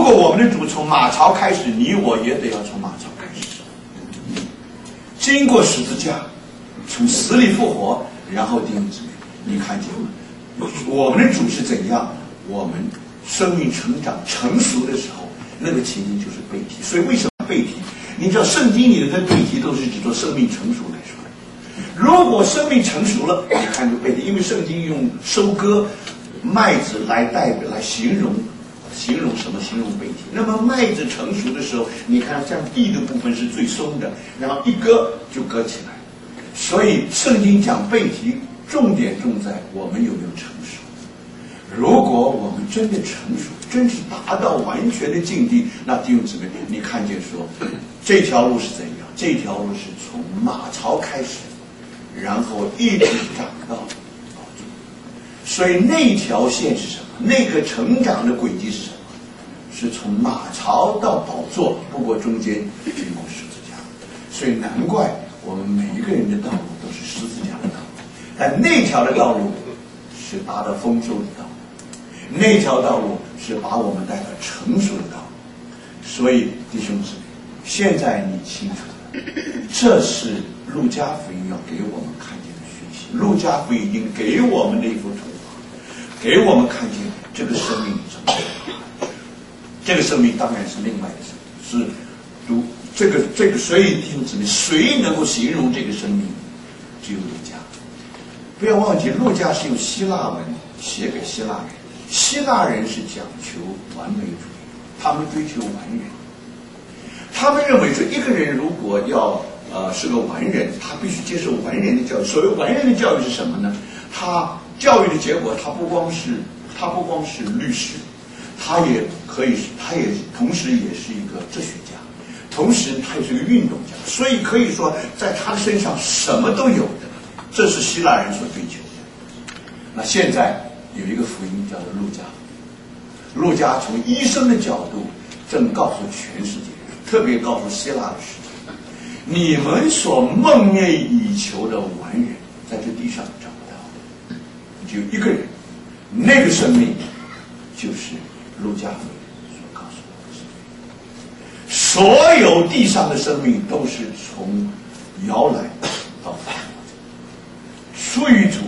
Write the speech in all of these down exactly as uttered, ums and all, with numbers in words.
如果我们的主从马槽开始，你我也得要从马槽开始，经过十字架，从死里复活，然后弟兄姊妹，你看见吗？我们的主是怎样？我们生命成长成熟的时候，那个情景就是背题。所以为什么背题？你知道圣经里的背题都是指做生命成熟来说的。如果生命成熟了，你看就背题，因为圣经用收割麦子来代表来形容。形容什么？形容背题。那么麦子成熟的时候，你看像地的部分是最松的，然后一割就割起来。所以圣经讲背题，重点重在我们有没有成熟。如果我们真的成熟，真是达到完全的境地，那弟兄姊妹，你看见说这条路是怎样？这条路是从马槽开始，然后一直长到宝座。所以那条线是什么？那个成长的轨迹是什么？是从马槽到宝座，不过中间经过十字架。所以难怪我们每一个人的道路都是十字架的道路，但那条的道路是达到丰收的道路，那条道路是把我们带到成熟的道路。所以弟兄姊妹，现在你清楚了，这是路加福音要给我们看见的讯息。路加福音已经给我们的一幅图画，给我们看见这个生命怎么样。这个生命当然是另外的生命，是读这个这个，所以弟兄姊妹，谁能够形容这个生命？只有路加。不要忘记，路加是用希腊文写给希腊人，希腊人是讲求完美主义，他们追求完人。他们认为说，一个人如果要呃是个完人，他必须接受完人的教育。所谓完人的教育是什么呢？他教育的结果，他不光是他不光是律师，他也可以，他也同时也是一个哲学家，同时他也是个运动家，所以可以说在他的身上什么都有的，这是希腊人所追求的。那现在有一个福音叫做路加，路加从医生的角度正告诉全世界，特别告诉希腊的世界，你们所梦寐以求的完人，在这地上找不到，只有一个人，那个生命就是路加福音所告诉我们的生命。所有地上的生命都是从摇篮到复活，出于主。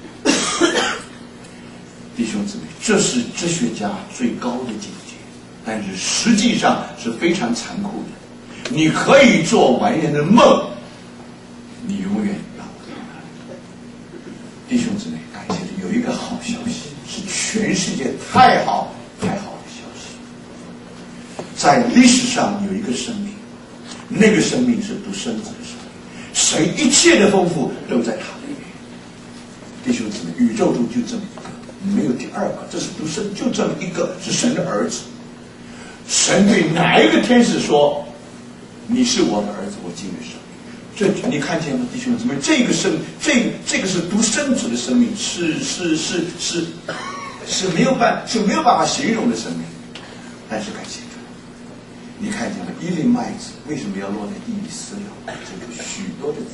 弟兄姊妹，这是哲学家最高的境界，但是实际上是非常残酷的。你可以做完人的梦，你永远达不到那里。弟兄姊妹，感谢主，有一个好消息，是全世界太好太好的消息。在历史上有一个生命，那个生命是独生子的生命，谁一切的丰富都在他里面。弟兄姊妹，宇宙中就这么一个，没有第二个，这是独生，就这么一个，是神的儿子。神对哪一个天使说：“你是我的儿子，我今日生命。”这你看见吗，弟兄姊妹？这个生，这这个是独生子的生命，是是是是是没有办是没有办法形容的生命。但是感谢主，你看见了一粒麦子为什么要落在地里死了？这有许多的子。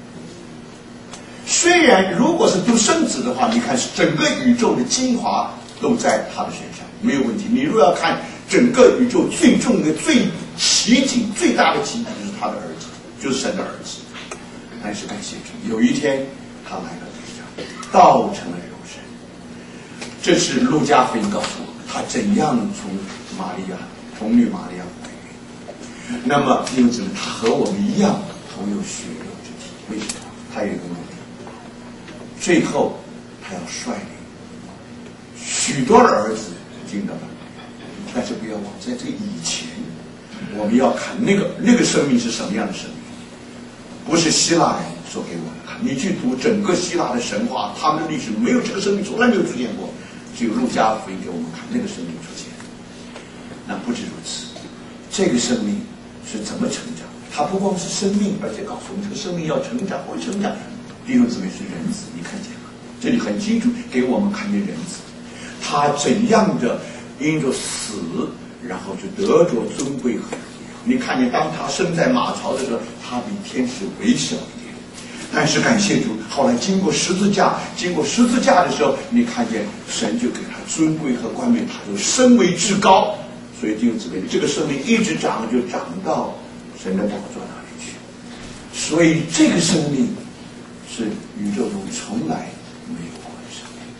虽然如果是独生子的话，你看整个宇宙的精华都在他的身上，没有问题。你如果要看整个宇宙最重的、最奇景、最大的奇景，就是他的儿子，就是神的儿子。但是感谢主，有一天他来到地上，道成了肉身。这是路加福音告诉我们，他怎样从玛利亚童女玛利亚怀孕。那么弟兄姊妹，他和我们一样，同有血肉之体。为什么？他有一个目的。最后，他要率领许多的儿子进到那里，但是不要忘，在这个以前，我们要看那个那个生命是什么样的生命，不是希腊人所给我们看。你去读整个希腊的神话，他们的历史没有这个生命从来没有出现过，只有路加福音给我们看那个生命出现。那不止如此，这个生命是怎么成长？它不光是生命，而且告诉我们这个生命要成长，会成长。弟兄姊妹是人子，你看见吗？这里很清楚给我们看见人子，他怎样的因着死，然后就得着尊贵和荣耀。你看见当他生在马槽的时候，他比天使微小一点，但是感谢主，后来经过十字架，经过十字架的时候，你看见神就给他尊贵和冠冕，他就升为至高。 所以弟兄姊妹，这个生命一直长，就长到神的宝座那里去。所以这个生命是宇宙中从来没有过的生命。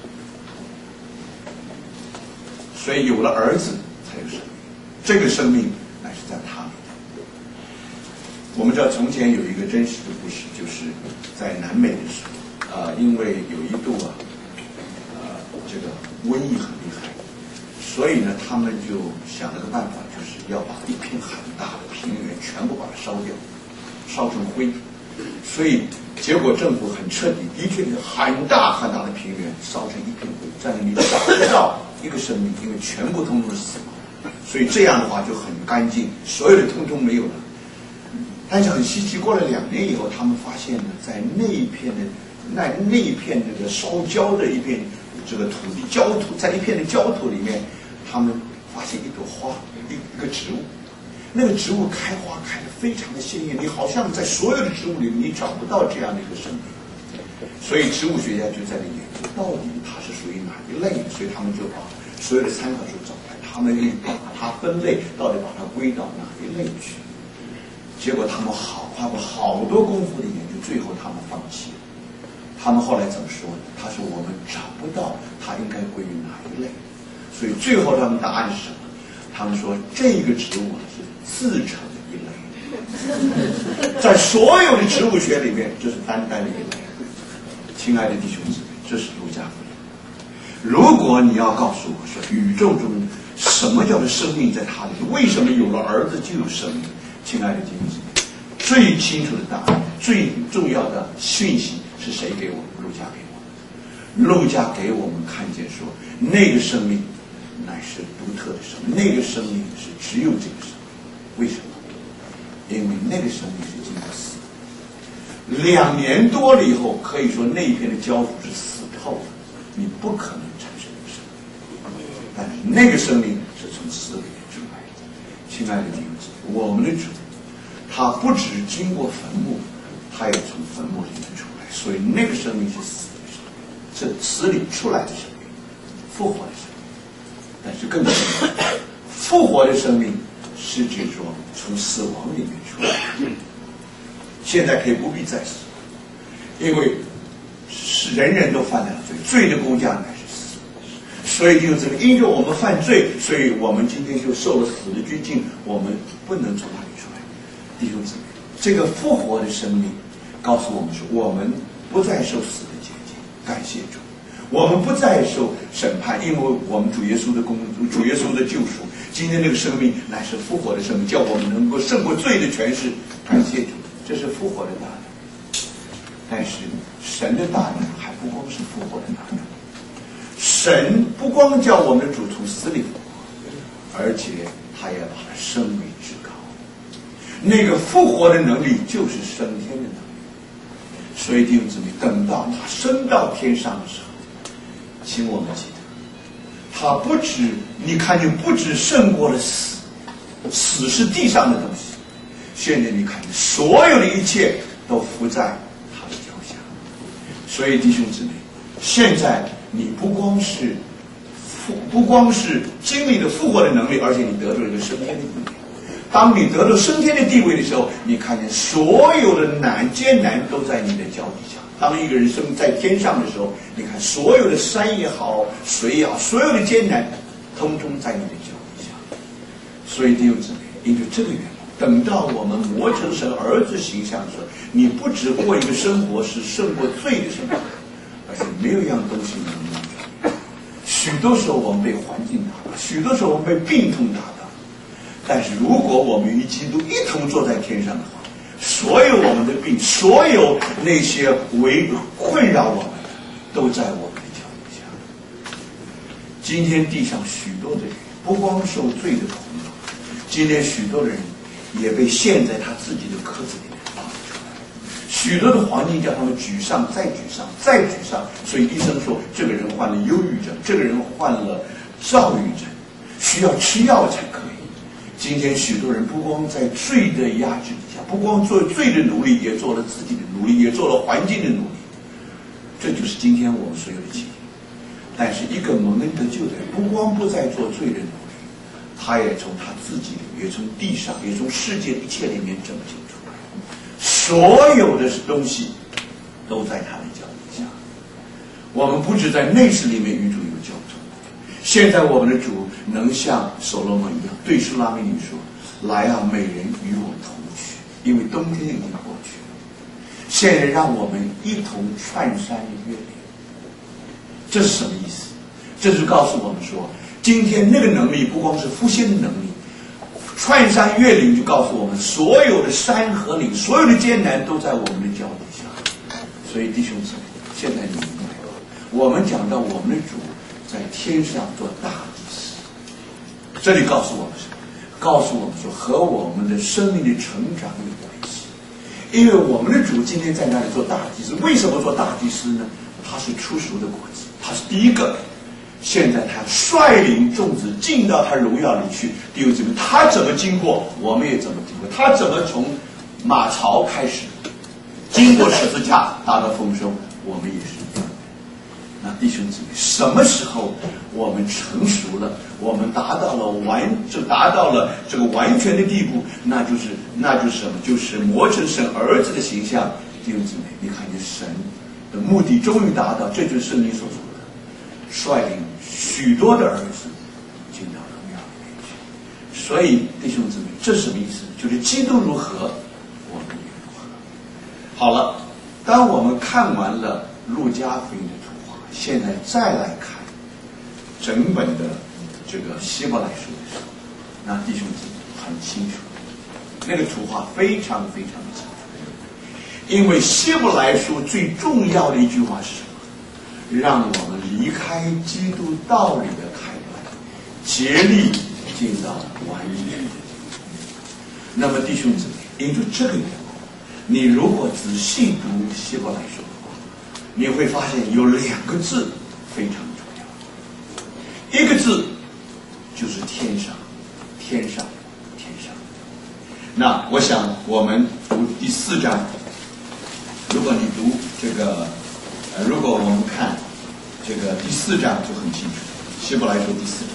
所以有了儿子才有生命，这个生命乃是在他里的。我们知道从前有一个真实的故事，就是在南美的时候，啊、呃，因为有一度啊，呃，这个瘟疫很厉害，所以呢，他们就想了个办法，就是要把一片很大的平原全部把它烧掉，烧成灰。所以结果政府很彻底，的确是很大很大的平原烧成一片灰，在那里找不到一个生命，因为全部通通是死亡。所以这样的话就很干净，所有的通通没有了。但是很稀奇，过了两年以后，他们发现呢，在那一片的那那一片这个烧焦的一片这个土地焦土，在一片的焦土里面，他们发现一朵花，一一个植物。那个植物开花开得非常的鲜艳，你好像在所有的植物里你找不到这样的一个生命。所以植物学家就在那研究，到底它是属于哪一类的，所以他们就把所有的参考书找来，他们把它分类，到底把它归到哪一类去。结果他们好花过好多功夫的研究，最后他们放弃了。他们后来怎么说呢？他说我们找不到它应该归于哪一类，所以最后他们答案是什么？他们说这个植物是自成一类，在所有的植物学里面，这是单单的一类。亲爱的弟兄姊妹，这是路加福音。如果你要告诉我说宇宙中什么叫做生命在它里，为什么有了儿子就有生命？亲爱的弟兄姊妹，最清楚的答案，最重要的讯息是谁给我们？路加给我们。路加给我们看见说，那个生命乃是独特的生命，那个生命是只有这个生命。为什么？因为那个生命是经过死，两年多了以后，可以说那一片的焦土是死透的，你不可能产生生命。但是那个生命是从死里面出来的。亲爱的弟兄姊妹，我们的主，他不只经过坟墓，他也从坟墓里面出来，所以那个生命是死的生命，是死里出来的生命，复活的生命。但是更重要，复活的生命是指说从死亡里面出来。现在可以不必再死，因为是人人都犯了罪，罪的工价乃是死。所以就这个，因为我们犯罪，所以我们今天就受了死的拘禁，我们不能从那里出来。弟兄姊妹，这个复活的生命告诉我们说，我们不再受死的洁净，感谢主。我们不再受审判，因为我们主耶稣的工主耶稣的救赎。今天这个生命乃是复活的生命，叫我们能够胜过罪的权势。感谢主，这是复活的大能。但是神的大能还不光是复活的大能，神不光叫我们的主从死里复活，而且他也把它升为至高。那个复活的能力就是升天的能力。所以弟兄姊妹，等到他升到天上的时候，请我们记得，他不止你看见不止胜过了死，死是地上的东西，现在你看见所有的一切都伏在他的脚下。所以弟兄姊妹，现在你不光是复不光是经历了复活的能力，而且你得到了一个升天的地位。当你得到升天的地位的时候，你看见所有的难艰难都在你的脚底下。当一个人生在天上的时候，你看所有的山也好，水也好，所有的艰难通通在你的脚底下。所以弟兄姊妹，因为这个缘故，等到我们磨成神儿子形象的时候，你不只过一个生活是胜过罪的生活，而且没有一样东西能让你。许多时候我们被环境打倒，许多时候我们被病痛打倒，但是如果我们与基督一同坐在天上的话，所有我们的病，所有那些为困扰我们的，都在我们的脚底下。今天地上许多的人不光受罪的苦恼，今天许多的人也被陷在他自己的壳子里面放出来。许多的环境叫他们沮丧，再沮丧，再沮丧。所以医生说，这个人患了忧郁症，这个人患了躁郁症，需要吃药才可以。今天许多人不光在罪的压制底下，不光做罪的奴隶，也做了自己的奴隶，也做了环境的奴隶。这就是今天我们所有的情形。但是一个蒙恩得救的人，不光不再做罪的奴隶， 他也从他自己里面，也从地上，也从世界一切里面拯救出来。所有的东西都在他的脚底下。我们不止在内室里面与主有交通，现在我们的主能像所罗门一样，对书拉密女说：“来啊，美人与我同去，因为冬天已经过去了。现在让我们一同串山越岭。”这是什么意思？这就告诉我们说，今天那个能力不光是复兴的能力，串山越岭就告诉我们，所有的山和岭，所有的艰难都在我们的脚底下。所以弟兄姊妹，现在你明白了，我们讲到我们的主在天上做大祭司，这里告诉我们什么？告诉我们说，和我们的生命的成长有关系。因为我们的主今天在那里做大祭司，为什么做大祭司呢？他是出熟的果子，他是第一个。现在他率领众子进到他荣耀里去，弟兄姊妹，他怎么经过，我们也怎么经过。他怎么从马槽开始，经过十字架达到丰收，我们也是一样的。那弟兄姊妹，什么时候我们成熟了，我们达到了完，就达到了这个完全的地步，那就是那就是什么？就是磨成神儿子的形象。弟兄姊妹，你看见神的目的终于达到，这就是圣经所说的，率领许多的儿子进到荣耀里面去。所以弟兄姊妹，这是什么意思？就是基督如何，我们也如何。好了，当我们看完了路加福音的图画，现在再来看整本的这个希伯来书的时候，那弟兄姊妹很清楚，那个图画非常非常的清楚。因为希伯来书最重要的一句话是什么？让我们离开基督道理的开端，竭力进到完全的地步。那么弟兄姊妹，因着这个缘故，你如果仔细读希伯来书的话，你会发现有两个字非常重要。一个字就是天上，天上，天上。那我想我们读第四章，如果你读这个，呃，如果我们看这个第四章就很清楚，希伯来书第四章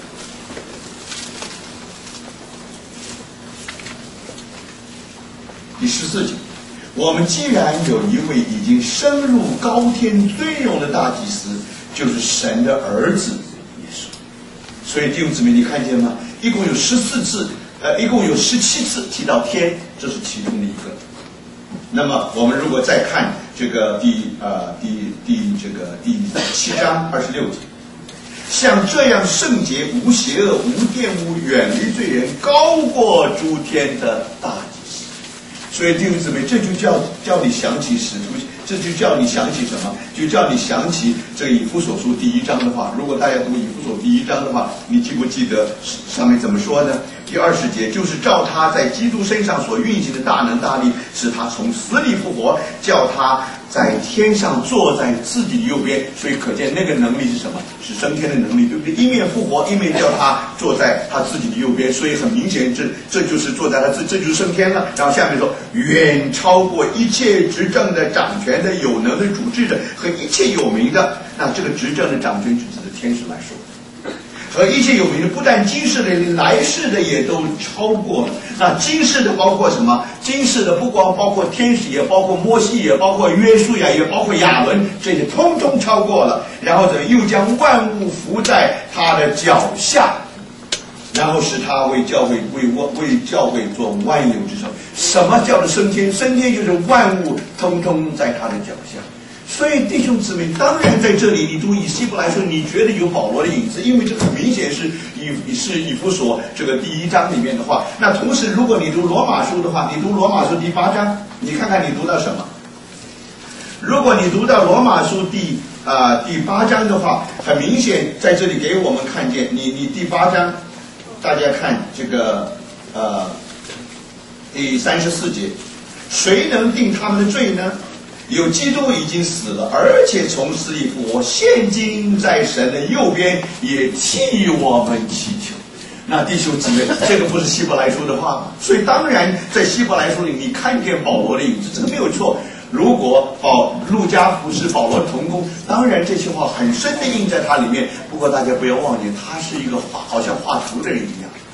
第十四节，我们既然有一位已经升入高天尊荣的大祭司，就是神的儿子耶稣。所以弟兄姊妹，你看见吗？一共有十四次，呃，一共有十七次提到天，这是其中的一个。那么我们如果再看这个第呃第第这个第七章二十六节，像这样圣洁、无邪恶、无玷污、远离罪人、高过诸天的大祭司。所以弟兄姊妹，这就叫叫你想起使徒，这就叫你想起什么？就叫你想起这个以弗所书第一章的话。如果大家读以弗所第一章的话，你记不记得上面怎么说呢？第二十节，就是照他在基督身上所运行的大能大力，使他从死里复活，叫他在天上坐在自己的右边。所以可见那个能力是什么？是升天的能力，对不对？一面复活，一面叫他坐在他自己的右边。所以很明显，这这就是坐在他这这就是升天了。然后下面说，远超过一切执政的、掌权的、有能的、主治的和一切有名的。那这个执政的、掌权是指的天使来说。和一切有名的，不但今世的，来世的也都超过了。那今世的包括什么？今世的不光包括天使，也包括摩西，也包括约书亚，也包括亚伦，这些通通超过了。然后呢，又将万物伏在他的脚下，然后使他为教会为为教会做万有之首。什么叫做升天？升天就是万物通通在他的脚下。所以弟兄姊妹，当然在这里你读以希伯来书，你觉得有保罗的影子，因为这很明显是以是以弗所这个第一章里面的话。那同时，如果你读罗马书的话，你读罗马书第八章，你看看你读到什么？如果你读到罗马书第啊、呃、第八章的话，很明显在这里给我们看见，你你第八章，大家看这个呃第三十四节，谁能定他们的罪呢？有基督已经死了，而且从死里复活，现今在神的右边，也替我们祈求。那弟兄姊妹，这个不是希伯来书的话吗？所以当然在希伯来书里，你看见保罗的影子，这个没有错。如果保路加福是保罗同工，当然这些话很深的印在他里面。不过大家不要忘记，他是一个画好像画图的人一样。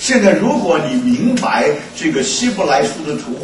现在如果你明白这个希伯来书的图画，